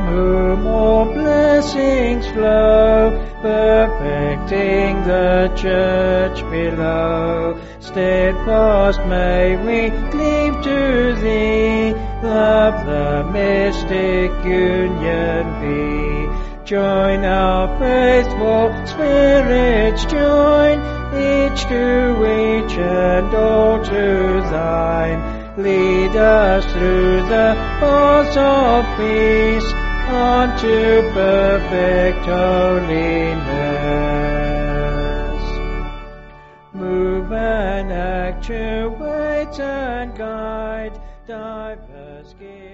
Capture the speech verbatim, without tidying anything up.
from whom all blessings flow, perfecting the church below. Steadfast may we cleave to Thee, love the mystic union be. Join our faithful spirits, join each to each and all to Thine. Lead us through the paths of peace unto perfect holiness. Move and actuate and guide diverse gifts.